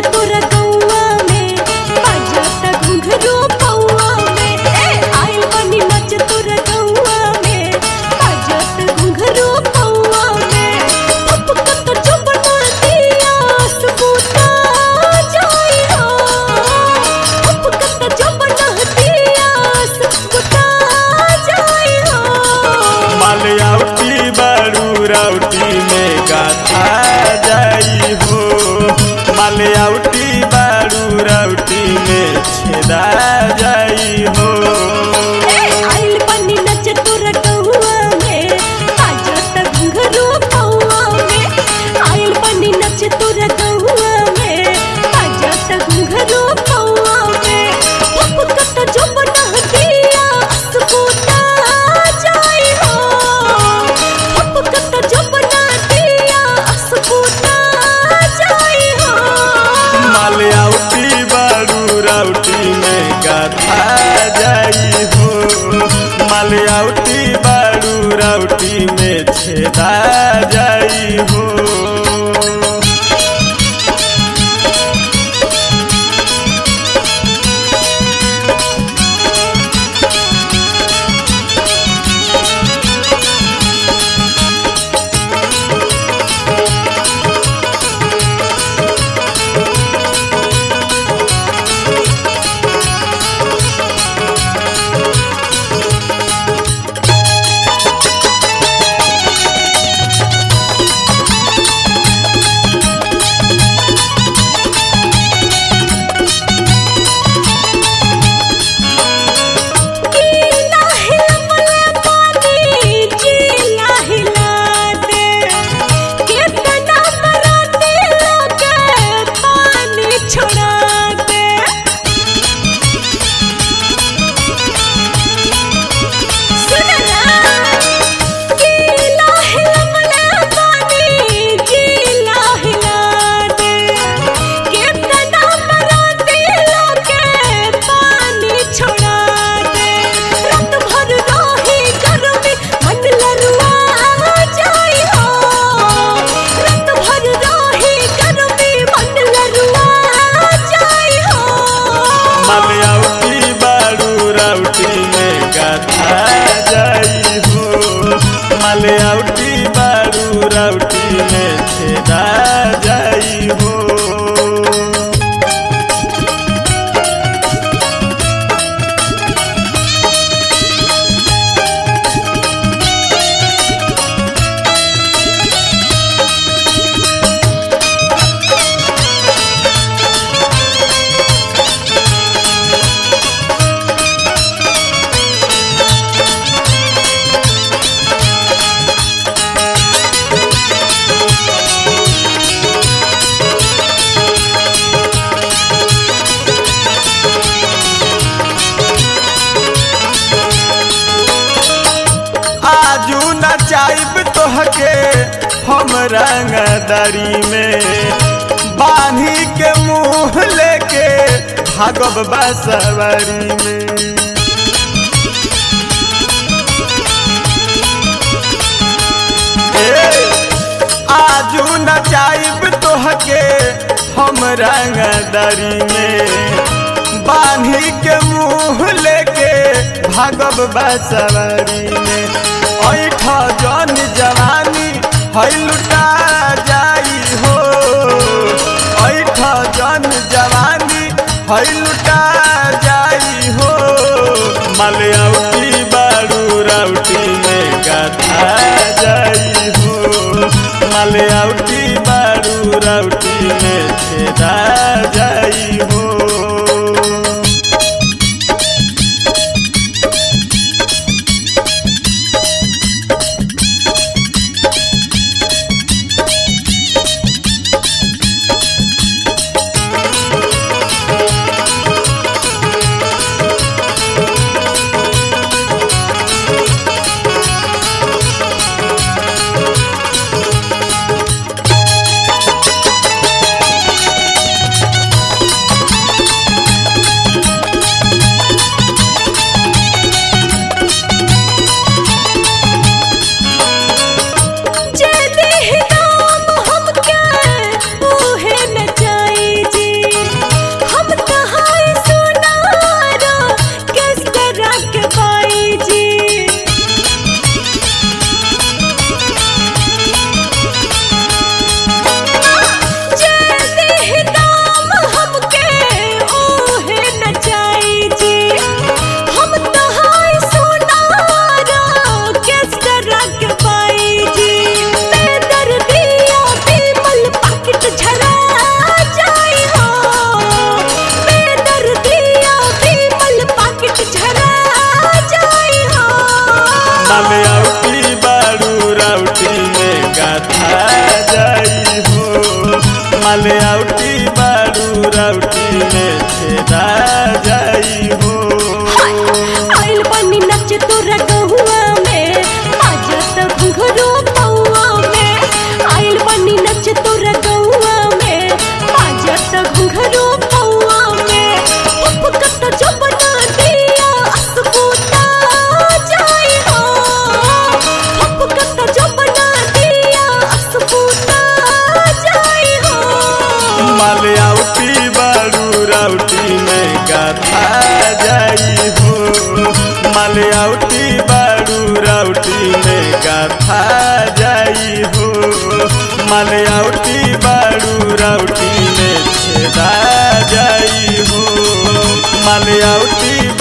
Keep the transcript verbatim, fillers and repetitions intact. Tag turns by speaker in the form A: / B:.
A: तोरा गौआ में बजाता घुंघरू पौआ में। ए आइल बनी नाच तोरा गौआ में बजाता घुंघरू पौआ में। फुफकत जो बना दिया सबूता जाई हो, फुफकत जो बना दिया सबूता जाई हो।
B: मालयावटी बारू राउटी में गाथा जाई हो, मालयावटी बारू राउटी में छेदा जाई हो।
A: आइल बनी नच तोरा गौआ में बजाता घुंघरू पौआ में। आइल बनी नच तोरा गौआ में बजाता घुंघरू पौआ में। फुफकत जो बना दिया सबूता जाई हो, फुफकत जो बना दिया सबूता जाई हो।
B: मालयावटी बारू राउटी में गाथा जाई हो, मालयावटी बारू राउटी में छेदा जाई हो।
A: गीला हिलवले पानी जीला हिला दे, कितना बराती लोगे पानी छोड़ा दे। सुन ना, गीला हिलवले पानी जीला हिला दे, कितना बराती लोगे पानी छोड़ा दे। रात भर रही गरमी मन लरुआ जाई हो, रात भर रही गरमी मन लरुआ जाई हो।
B: मालयावटी बारू राउटी में गाथा जाई हो, मालयावटी बारू राउटी में छेदा जाई हो। आजू नचाइब तोहके हम रंगदारी में, बांधी के मुँह लेके भागब बसवरी में। ए आजू नचाइब तोहके हम रंगदारी में, बांधी के मुँह लेके भागब बसवरी में। ऐठा जन जवानी है लुटा जाई हो, ऐठा जन जवानी है लुटा जाई हो। मालयावटी बारू राउटी में गाथा जाई हो, मालयावटी बारू राउटी में छेदा जाई हो। मलयाउटी बारू राउटी में छेदा जाई हो।
A: आइल बनी नच तोरा गहुआ में बाजत घुंघरू पौआ में। आइल बनी नच तोरा गहुआ में बाजत घुंघरू पौआ में। फुफकत जो बना दिया असबूता जाई हो। फुफकत जो बना दिया असबूता जाई हो।
B: मलयाउटी बारू राउटी में गाथा जाई हो। मलयाउटी बारू राउटी में गाथा जाई हो। मलयाउटी बारू राउटी में छेदा जाई हो। मलयाउटी